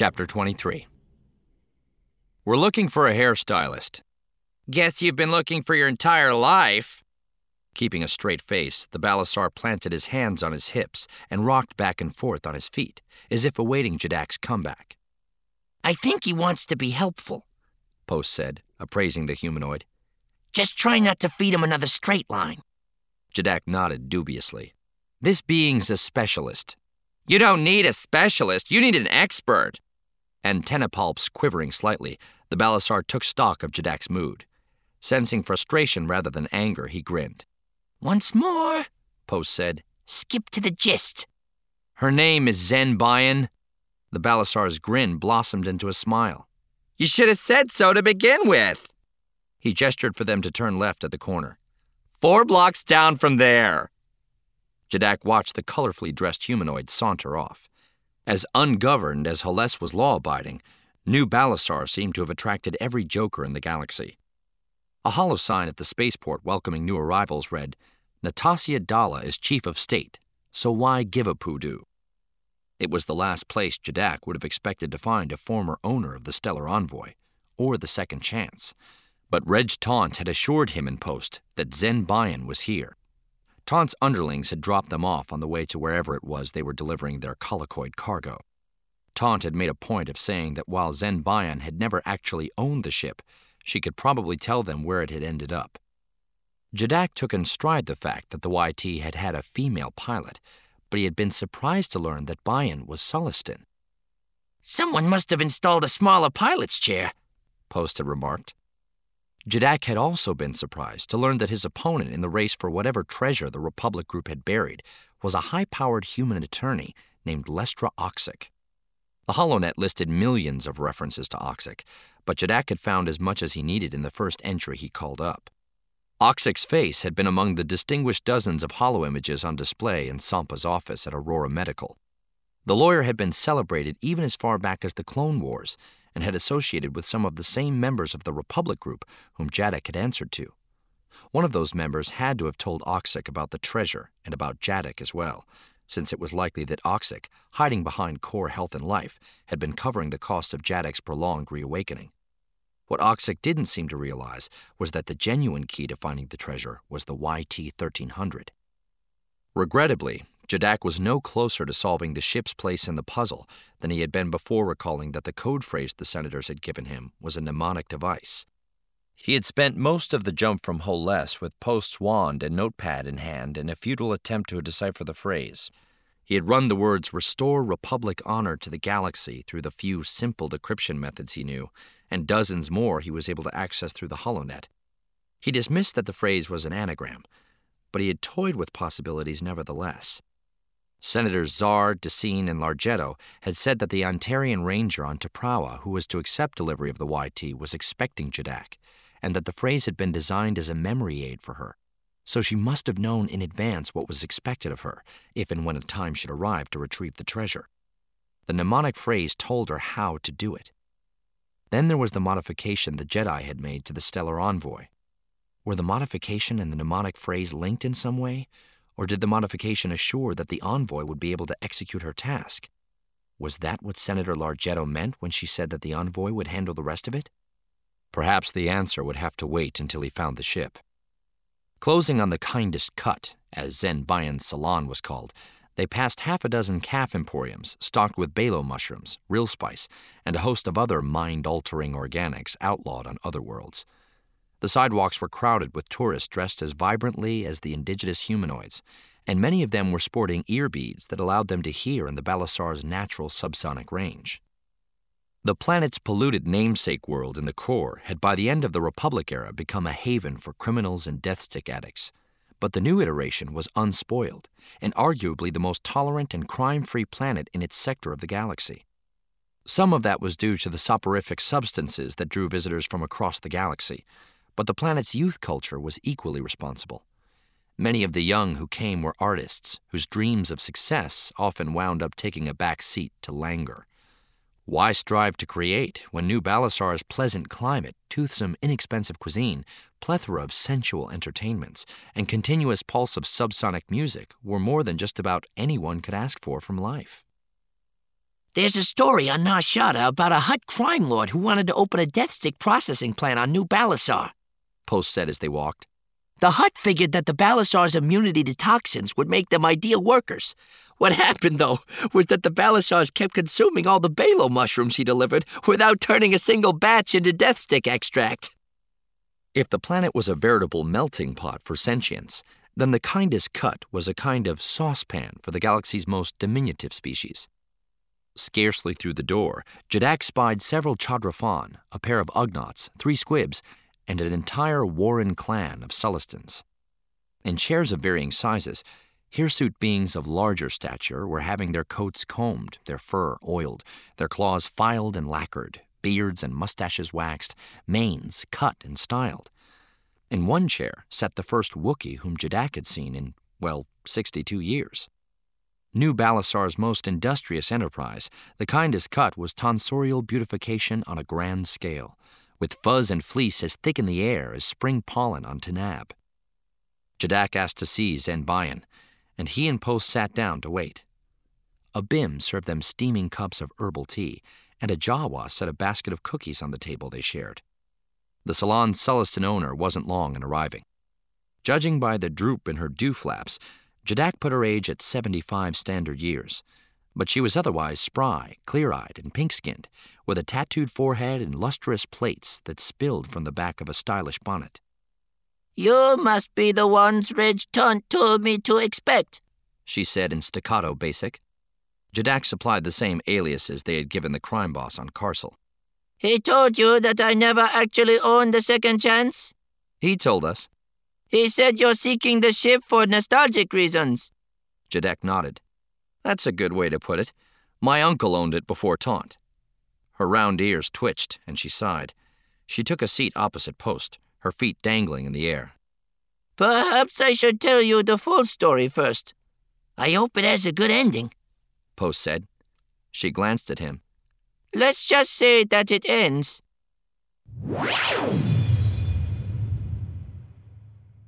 Chapter 23. We're looking for a hairstylist. Guess you've been looking for your entire life. Keeping a straight face, the Balasar planted his hands on his hips and rocked back and forth on his feet, as if awaiting Jadak's comeback. I think he wants to be helpful, Post said, appraising the humanoid. Just try not to feed him another straight line. Jadak nodded dubiously. This being's a specialist. You don't need a specialist, you need an expert. Antenna palps quivering slightly, the Balasar took stock of Jadak's mood. Sensing frustration rather than anger, he grinned. Once more, Post said. Skip to the gist. Her name is Zen Bayan. The Balasar's grin blossomed into a smile. You should have said so to begin with. He gestured for them to turn left at the corner. 4 blocks down from there. Jadak watched the colorfully dressed humanoid saunter off. As ungoverned as Haless was law-abiding, New Balasar seemed to have attracted every joker in the galaxy. A hollow sign at the spaceport welcoming new arrivals read, Natasya Dalla is Chief of State, so why give a poodoo? It was the last place Jadak would have expected to find a former owner of the Stellar Envoy, or the Second Chance, but Reg Taunt had assured him in post that Zen Bayan was here. Taunt's underlings had dropped them off on the way to wherever it was they were delivering their colicoid cargo. Taunt had made a point of saying that while Zen Bayan had never actually owned the ship, she could probably tell them where it had ended up. Jadak took in stride the fact that the YT had had a female pilot, but he had been surprised to learn that Bayan was Sullustan. Someone must have installed a smaller pilot's chair, Post had remarked. Jadak had also been surprised to learn that his opponent in the race for whatever treasure the Republic group had buried was a high-powered human attorney named Lestra Oxic. The HoloNet listed millions of references to Oxic, but Jadak had found as much as he needed in the first entry he called up. Oxic's face had been among the distinguished dozens of holo images on display in Sampa's office at Aurora Medical. The lawyer had been celebrated even as far back as the Clone Wars, and had associated with some of the same members of the Republic group whom Jadak had answered to. One of those members had to have told Oxic about the treasure and about Jadak as well, since it was likely that Oxic, hiding behind Core Health and Life, had been covering the cost of Jadak's prolonged reawakening. What Oxic didn't seem to realize was that the genuine key to finding the treasure was the YT-1300. Regrettably, Jadak was no closer to solving the ship's place in the puzzle than he had been before recalling that the code phrase the senators had given him was a mnemonic device. He had spent most of the jump from Haless with Post's wand and notepad in hand in a futile attempt to decipher the phrase. He had run the words "Restore Republic honor to the galaxy" through the few simple decryption methods he knew, and dozens more he was able to access through the HoloNet. He dismissed that the phrase was an anagram, but he had toyed with possibilities nevertheless. Senators Zar, Decine, and Largetto had said that the Antarian ranger on Taprawa who was to accept delivery of the YT was expecting Jadak, and that the phrase had been designed as a memory aid for her, so she must have known in advance what was expected of her, if and when a time should arrive to retrieve the treasure. The mnemonic phrase told her how to do it. Then there was the modification the Jedi had made to the Stellar Envoy. Were the modification and the mnemonic phrase linked in some way, or did the modification assure that the envoy would be able to execute her task? Was that what Senator Largetto meant when she said that the envoy would handle the rest of it? Perhaps the answer would have to wait until he found the ship. Closing on the kindest cut, as Zen Bayan's salon was called, they passed half a dozen calf emporiums stocked with balo mushrooms, real spice, and a host of other mind-altering organics outlawed on other worlds. The sidewalks were crowded with tourists dressed as vibrantly as the indigenous humanoids, and many of them were sporting ear beads that allowed them to hear in the Balasar's natural subsonic range. The planet's polluted namesake world in the core had by the end of the Republic era become a haven for criminals and death stick addicts, but the new iteration was unspoiled, and arguably the most tolerant and crime-free planet in its sector of the galaxy. Some of that was due to the soporific substances that drew visitors from across the galaxy, but the planet's youth culture was equally responsible. Many of the young who came were artists whose dreams of success often wound up taking a back seat to languor. Why strive to create when New Balasar's pleasant climate, toothsome, inexpensive cuisine, plethora of sensual entertainments, and continuous pulse of subsonic music were more than just about anyone could ask for from life? There's a story on Nar Shaddaa about a Hutt crime lord who wanted to open a death stick processing plant on New Balasar, Post said as they walked. The Hutt figured that the Balasar's immunity to toxins would make them ideal workers. What happened, though, was that the Balasars kept consuming all the Balo mushrooms he delivered without turning a single batch into death stick extract. If the planet was a veritable melting pot for sentience, then the Kindest Cut was a kind of saucepan for the galaxy's most diminutive species. Scarcely through the door, Jadak spied several Chadrafan, a pair of Ugnaughts, 3 squibs, and an entire Warren clan of Sullustans. In chairs of varying sizes, hirsute beings of larger stature were having their coats combed, their fur oiled, their claws filed and lacquered, beards and mustaches waxed, manes cut and styled. In one chair sat the first Wookiee whom Jadak had seen in, 62 years. New Balasar's most industrious enterprise, the Kindest Cut was tonsorial beautification on a grand scale, with fuzz and fleece as thick in the air as spring pollen on Tanab. Jadak asked to see Zenbayan, and he and Post sat down to wait. A Bim served them steaming cups of herbal tea, and a Jawa set a basket of cookies on the table they shared. The salon's Sullustan owner wasn't long in arriving. Judging by the droop in her dew-flaps, Jadak put her age at 75 standard years, but she was otherwise spry, clear-eyed, and pink-skinned, with a tattooed forehead and lustrous plaits that spilled from the back of a stylish bonnet. You must be the ones Reg Tunt told me to expect, she said in staccato basic. Jadak supplied the same aliases they had given the crime boss on Carcel. He told you that I never actually owned the second chance? He told us. He said you're seeking the ship for nostalgic reasons. Jadak nodded. That's a good way to put it. My uncle owned it before Taunt. Her round ears twitched, and she sighed. She took a seat opposite Post, her feet dangling in the air. Perhaps I should tell you the full story first. I hope it has a good ending, Post said. She glanced at him. Let's just say that it ends.